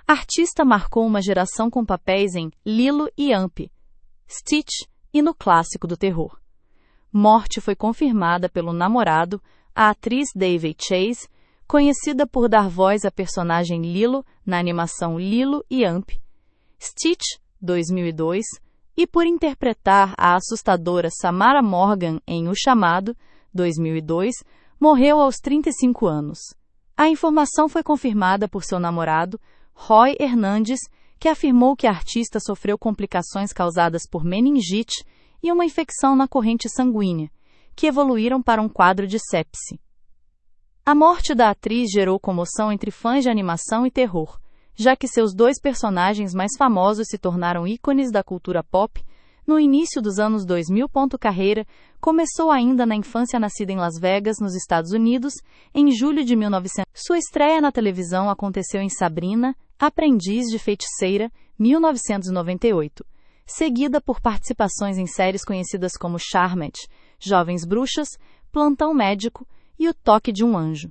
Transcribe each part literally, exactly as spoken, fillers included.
A artista marcou uma geração com papéis em Lilo e Amp, Stitch e no clássico do terror. Morte foi confirmada pelo namorado, a atriz Daveigh Chase, conhecida por dar voz à personagem Lilo na animação Lilo e Amp, Stitch, dois mil e dois, e por interpretar a assustadora Samara Morgan em O Chamado, dois mil e dois, morreu aos trinta e cinco anos. A informação foi confirmada por seu namorado, Roy Hernandez, que afirmou que a artista sofreu complicações causadas por meningite e uma infecção na corrente sanguínea, que evoluíram para um quadro de sepse. A morte da atriz gerou comoção entre fãs de animação e terror, já que seus dois personagens mais famosos se tornaram ícones da cultura pop no início dos anos dois mil. Carreira começou ainda na infância nascida em Las Vegas, nos Estados Unidos, em julho de mil e novecentos. Sua estreia na televisão aconteceu em Sabrina, Aprendiz de Feiticeira, mil novecentos e noventa e oito, seguida por participações em séries conhecidas como Charmed, Jovens Bruxas, Plantão Médico e O Toque de um Anjo.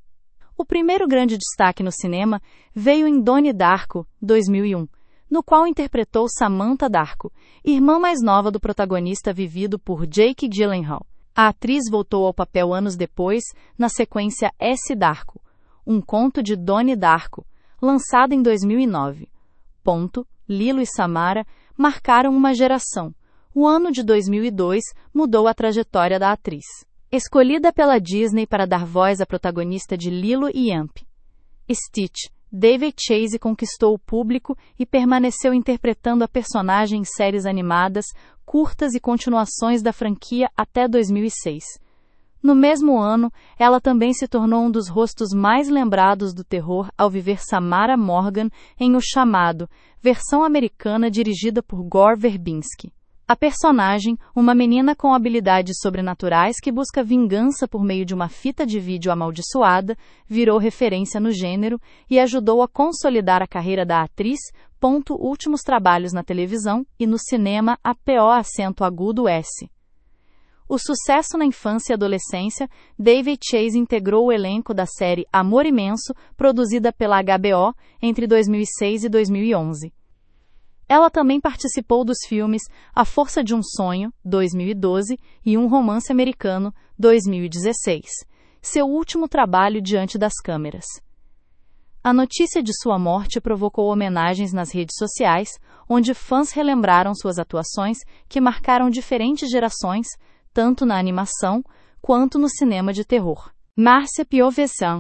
O primeiro grande destaque no cinema veio em Donnie Darko, dois mil e um, no qual interpretou Samantha Darko, irmã mais nova do protagonista vivido por Jake Gyllenhaal. A atriz voltou ao papel anos depois, na sequência S. Darko, um conto de Donnie Darko, lançado em dois mil e nove. Ponto, Lilo e Samara marcaram uma geração. O ano de dois mil e dois mudou a trajetória da atriz. Escolhida pela Disney para dar voz à protagonista de Lilo e Amp, Stitch, Daveigh Chase conquistou o público e permaneceu interpretando a personagem em séries animadas, curtas e continuações da franquia até dois mil e seis. No mesmo ano, ela também se tornou um dos rostos mais lembrados do terror ao viver Samara Morgan em O Chamado, versão americana dirigida por Gore Verbinski. A personagem, uma menina com habilidades sobrenaturais que busca vingança por meio de uma fita de vídeo amaldiçoada, virou referência no gênero e ajudou a consolidar a carreira da atriz. Ponto, últimos trabalhos na televisão e no cinema A P O acento agudo S. O sucesso na infância e adolescência, Daveigh Chase integrou o elenco da série Amor Imenso, produzida pela H B O entre dois mil e seis e dois mil e onze. Ela também participou dos filmes A Força de um Sonho, dois mil e doze, e Um Romance Americano, dois mil e dezesseis, seu último trabalho diante das câmeras. A notícia de sua morte provocou homenagens nas redes sociais, onde fãs relembraram suas atuações que marcaram diferentes gerações, tanto na animação quanto no cinema de terror. Márcia Piovesan